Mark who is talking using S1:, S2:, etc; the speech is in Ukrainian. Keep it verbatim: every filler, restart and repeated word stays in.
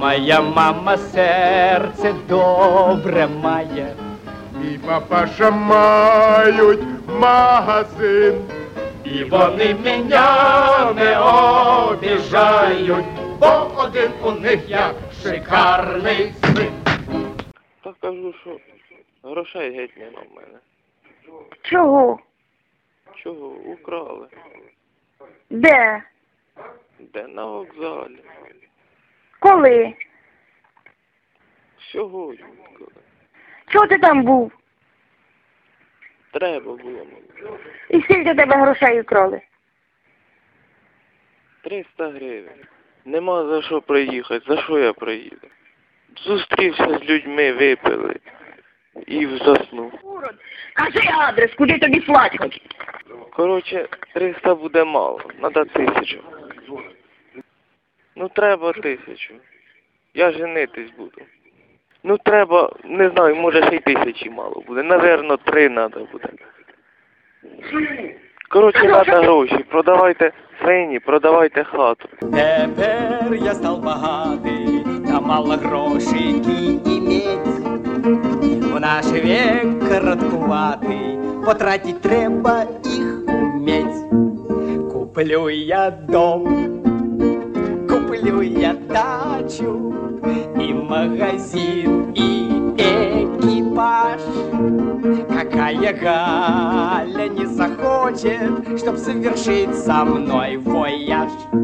S1: Моя мама серце добре має,
S2: мій папаша мають магазин.
S1: і вони мене не обіжають, бо один у них я шикарний син.
S3: Так кажу, що грошей геть нема в мене.
S4: Чого?
S3: Чого? Украли.
S4: Де?
S3: Де? На вокзалі.
S4: Коли?
S3: Сьогодні. Коли.
S4: Чого ти там був?
S3: Треба було мені.
S4: І скільки тебе грошей украли?
S3: триста гривень. Нема за що приїхати. За що я приїду? Зустрівся з людьми, випили. І заснув.
S4: Урод, кажи адрес, куди тобі слать хоч.
S3: Коротше, триста буде мало. Надо тисячу. Ну треба тисячу. Я женитись буду. Ну треба, не знаю, може ще й тисячі мало буде. Наверно, три треба буде. Коротше, треба гроші. Продавайте свині, продавайте хату.
S1: Тепер я став багатий, та мало грошики іметь. В наш век короткуватий, потратить треба їх уметь. Куплю я дом, куплю я дачу, и магазин, и экипаж. Какая Галя не захочет, чтоб совершить со мной вояж?